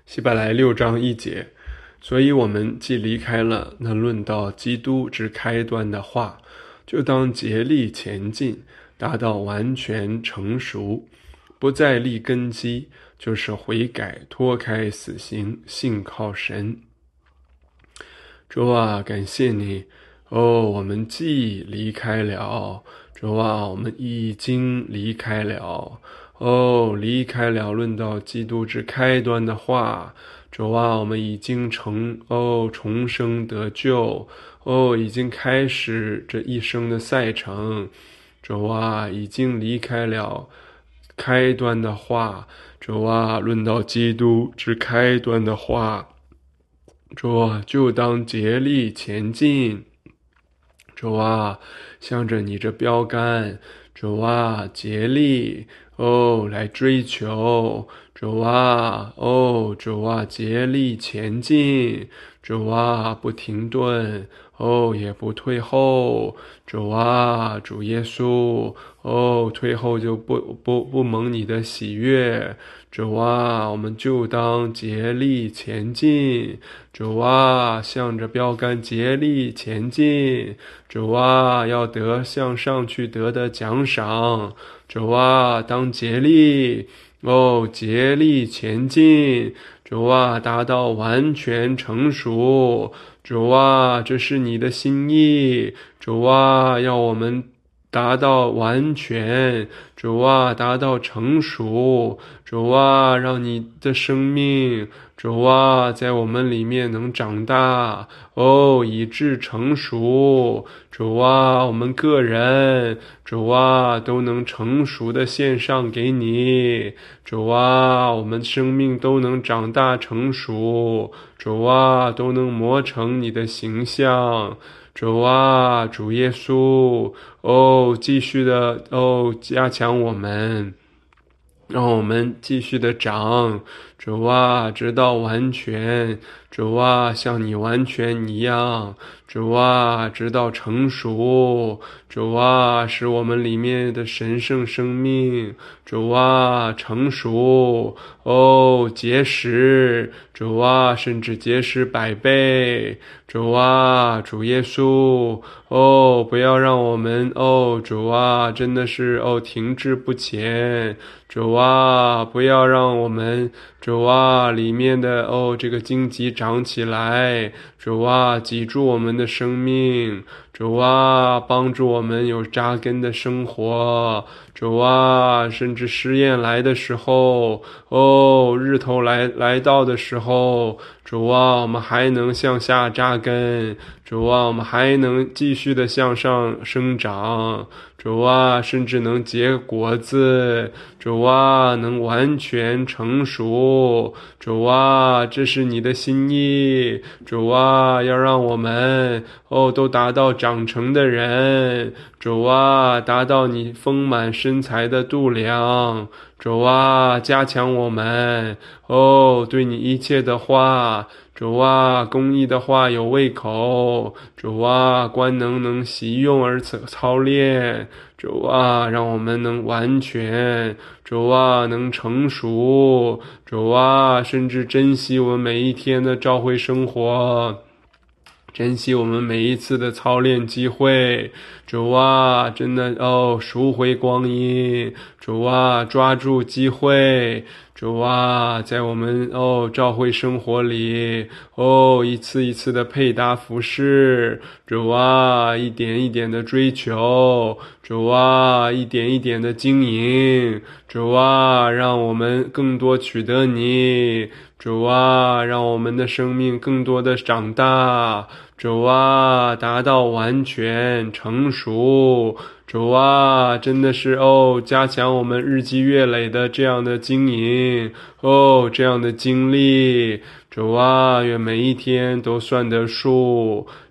希伯来6章1节，所以我们既离开了那论到基督之开端的话，就当竭力前进，达到完全成熟，不再立根基，就是悔改，脱开死刑，信靠神。主啊，感谢你我们既离开了，主啊，我们已经离开了离开了论到基督之开端的话，主啊，我们已经重生得救已经开始这一生的赛程，主啊，已经离开了开端的话，主啊，论到基督之开端的话，主啊，就当竭力前进。主啊，向着你这标杆，主啊，竭力来追求，主啊，主啊，竭力前进，主啊，不停顿，也不退后，主啊，主耶稣，退后就不蒙你的喜悦，主啊，我们就当竭力前进，主啊，向着标杆竭力前进，主啊，要向上去得的奖赏，主啊，当竭力竭力前进，主啊，达到完全成熟，主啊，这是你的心意，主啊，要我们达到完全，主啊，达到成熟，主啊，让你的生命，主啊，在我们里面能长大以致成熟，主啊，我们个人，主啊，都能成熟的献上给你，主啊，我们生命都能长大成熟，主啊，都能磨成你的形象，主啊，主耶稣，继续的加强我们，让我们继续的长，主啊，直到完全，主啊，像你完全一样，主啊，直到成熟，主啊，使我们里面的神圣生命，主啊，成熟，结实，主啊，甚至结实100倍，主啊，主耶稣，不要让我们，主啊，真的是，停滞不前，主啊，不要让我们，主啊，里面的，这个荆棘长起来，主啊，挤住我们的生命，主啊，帮助我们有扎根的生活，主啊，甚至试验来的时候，日头来到的时候，主啊，我们还能向下扎根，主啊，我们还能继续的向上生长，主啊，甚至能结果子，主啊，能完全成熟，主啊，这是你的心意，主啊，要让我们都达到长成的人，主啊，达到你丰满身材的度量，主啊，加强我们对你一切的话，主啊，公义的话有胃口，主啊，官能习用而操练，主啊，让我们能完全，主啊，能成熟，主啊，甚至珍惜我们每一天的召会生活，珍惜我们每一次的操练机会，主啊，真的赎回光阴，主啊，抓住机会，主啊，在我们召会生活里一次一次的配搭服饰，主啊，一点一点的追求，主啊，一点一点的经营，主啊，让我们更多取得你，主啊，让我们的生命更多的长大，主啊，达到完全成熟，主啊，真的是加强我们日积月累的这样的经营这样的经历，主啊，愿每一天都算得数，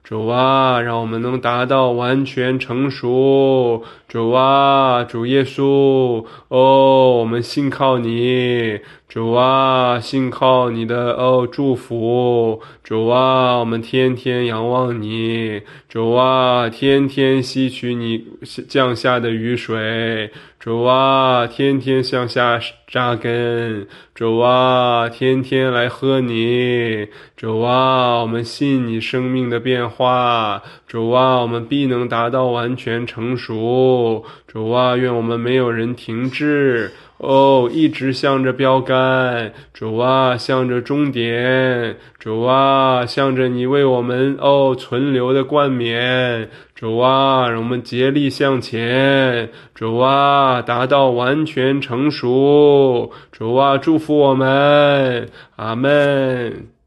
主啊，让我们能达到完全成熟。主啊，主耶稣，我们信靠你。主啊，信靠你的祝福。主啊，我们天天仰望你。主啊，天天吸取你降下的雨水。主啊，天天向下扎根。主啊，天天来喝你。主啊，我们信你生命的变化。主啊，我们必能达到完全成熟。主啊，愿我们没有人停滞。一直向着标杆。主啊，向着终点。主啊，向着你为我们存留的冠冕。主啊，让我们竭力向前。主啊，达到完全成熟。主啊，祝福我们。阿们。